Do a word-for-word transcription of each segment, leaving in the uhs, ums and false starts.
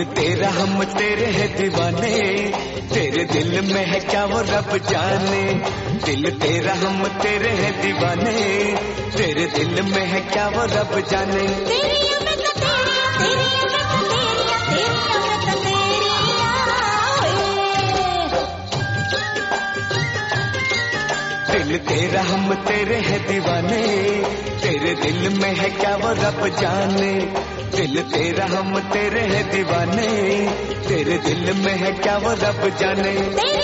दिल तेरा हम तेरे है दीवाने, तेरे दिल में है क्या वो रब जाने। दिल तेरा हम तेरे है दीवाने, तेरे दिल में है क्या वो रब जाने। दिल तेरा हम तेरे है दीवाने, तेरे दिल में है क्या वो रब जाने। दिल तेरा हम तेरे है दीवाने, तेरे दिल में है क्या वो रब जाने।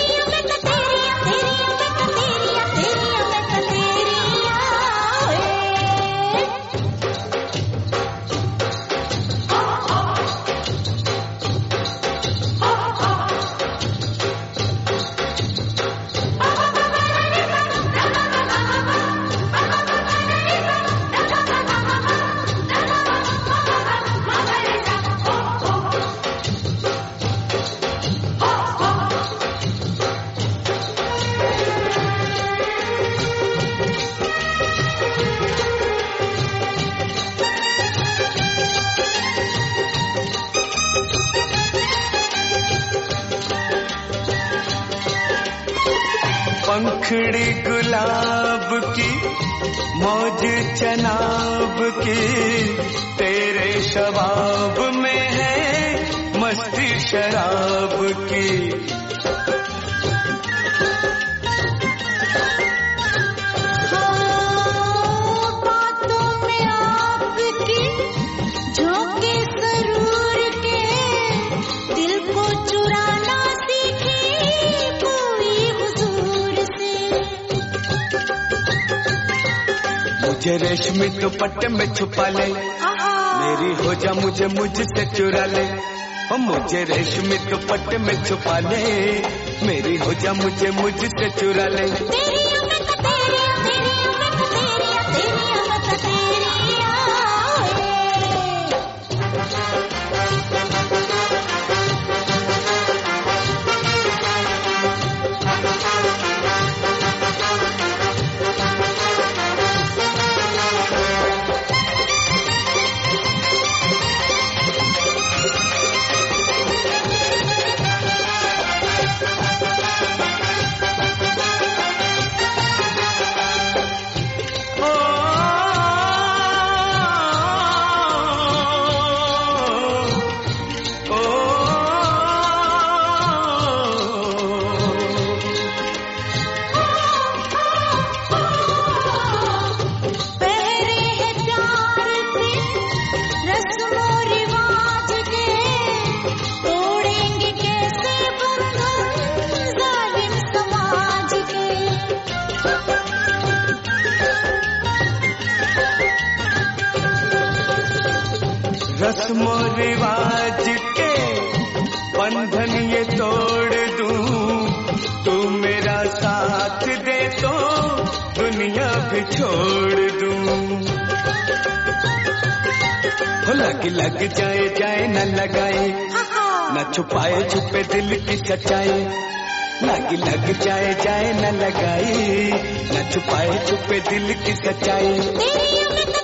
पंखड़ी गुलाब की मौज चनाब की, तेरे शबाब में है मस्ती शराब की। बातों में आपकी झोंके सरूर के, दिल को चुराना सीखी कोई हुजूर से। मुझे रेशमी दुपट्टे में छुपा ले, मेरी हो जा मुझे मुझसे चुरा ले। ओ मुझे रेशमी दुपट्टे में छुपा ले, मेरी हो जा मुझे मुझसे चुरा ले। रस्मो रिवाज के बंधन ये तोड़ दूं, तू मेरा साथ दे तो दुनिया भी छोड़ दूं। हो लग लग जाए जाए न लगाए, न छुपाए छुपे दिल की सच्चाई। लग लग जाए जाए न लगाए, न छुपाए छुपे दिल की सच्चाई।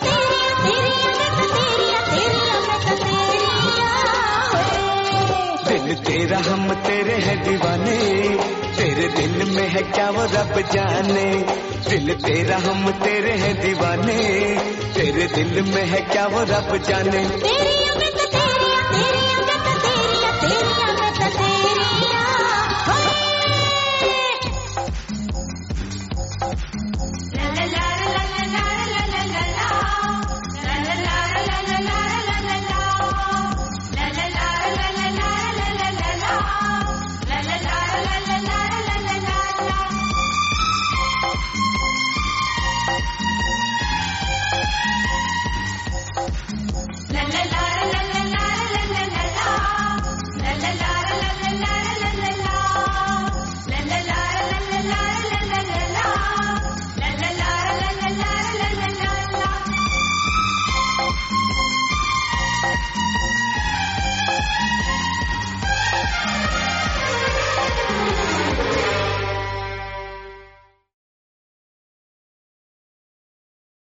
दिल तेरा हम तेरे है दीवाने, तेरे दिल में है क्या वो रब जाने। दिल तेरा हम तेरे है दीवाने, तेरे दिल में है क्या वो रब जाने।